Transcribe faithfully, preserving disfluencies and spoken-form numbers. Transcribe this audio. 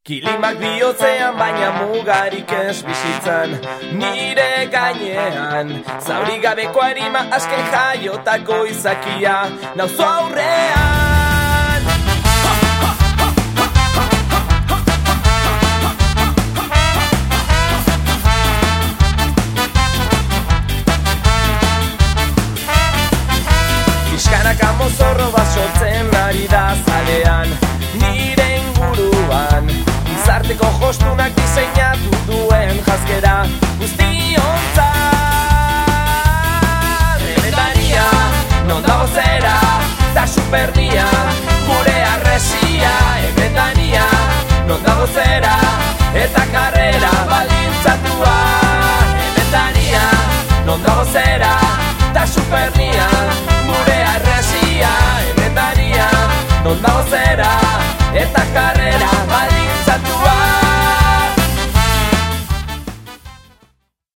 Kilimak bihotzean baina mugarik ez bizitzan nire gainean. Zauri gabeko arima azken jaiotako izakia nauzu aurrean. Kiskanaka mozorro bat sortzen ari da zalean nire inguruan. Gizarteko jostunak diseinatu duen jazkera guztiontzat. Emetaria, non dago zera, da supernia, gure arresia. Emetaria, non dago zera, eta karrera baldintzatua. Emetaria, non dago zera, da supernia, gure arresia. Emetaria, non dago zera, eta karrera